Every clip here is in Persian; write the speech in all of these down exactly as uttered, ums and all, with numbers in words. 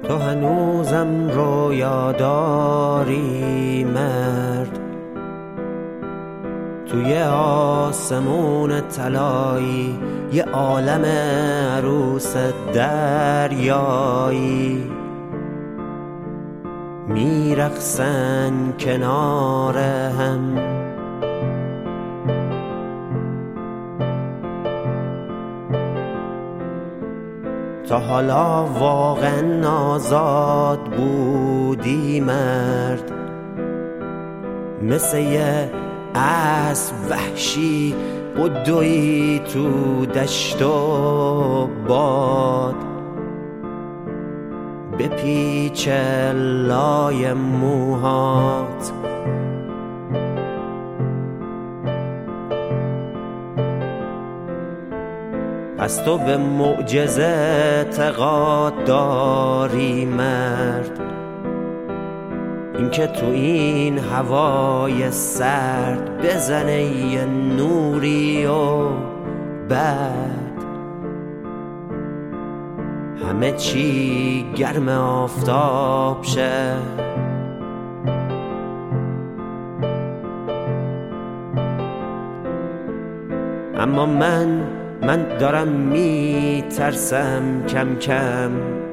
تو هنوزم رویا داری مرد، توی آسمون طلایی یه عالم عروس دریایی میرقصن کنار هم. تا حالا واقعا آزاد بودی مرد، مثل یه اسب وحشی بدوی تو دشت و باد، بپیچ لای موهات. پس تو به معجزه اعتقاد داری مرد، اینکه تو این هوای سرد بزنه یه نوری و بعد همه چی گرم آفتاب شه. اما من من دارم میترسم کم کم،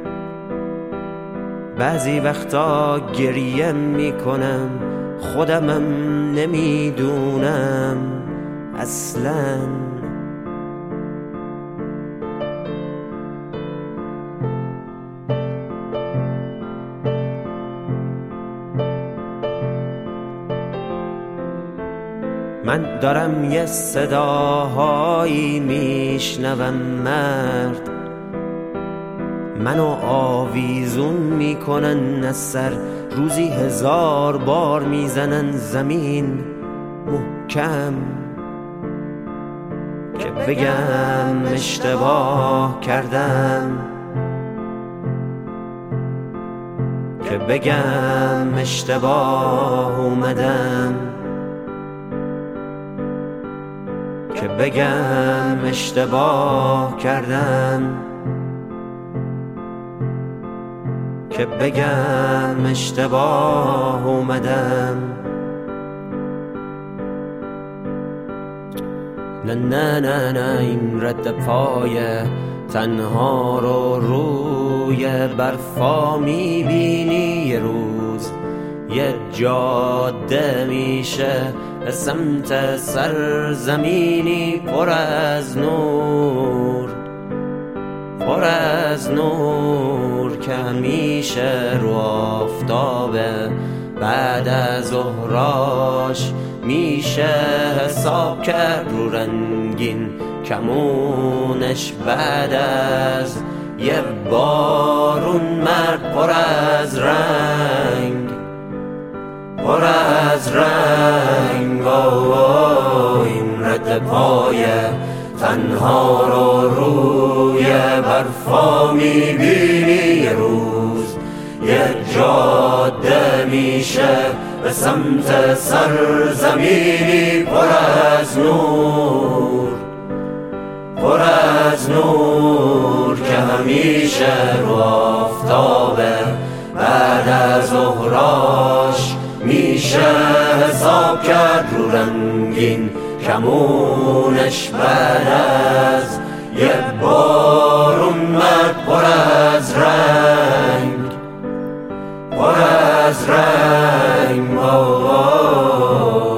بعضی وقتا گریه میکنم خودمم نمیدونم اصلاً. من دارم یه صداهایی میشنوم مرد، منو آویزون میکنن از سر، روزی هزار بار میزنن زمین محکم که بگم اشتباه کردم، که بگم اشتباه اومدم، که بگم اشتباه کردم، که بگم اشتباه اومدم. نه نه نه نه این رد پای تنها رو روی برفا میبینی، یه روز یه جاده میشه به سمت سرزمینی پر از نور، پر از نور که همیشه رو آفتابه، بعد از ظهراش میشه حساب کرد رو رنگین کمونش، بعد از یه بارون مرد پر از رنگ، پر از رنگ. آه این رد پای تنها رو روی برفا میبینی، یه روز یه جاده میشه به سمت سرزمینی پر از نور، پر از نور که همیشه رو آفتابه، بعد از ظهراش میشه حساب کرد رو رنگین کمونش، بعد از یه بارون مرد پر از رنگ، پر از رنگ. آه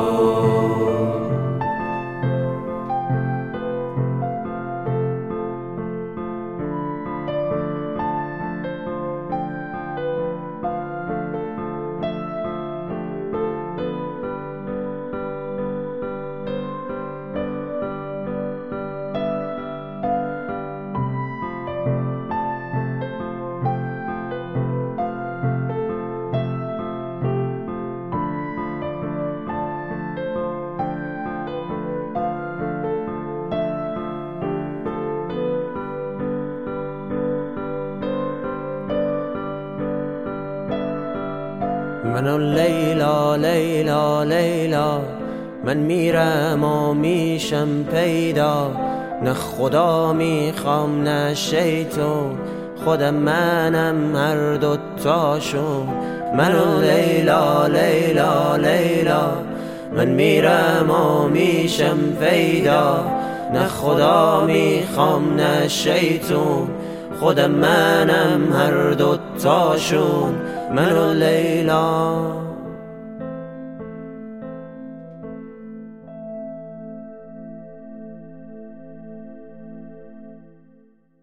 منو لیلا لیلا لیلا، من میرم و میشم پیدا، نه خدا میخوام نه شیطون، خودم منم هر دوتاشون. من و لیلا لیلا لیلا، من میرم و میشم پیدا، نه خدا میخوام نه شیطون، خودم منم هر دوتاشون. من و لیلا.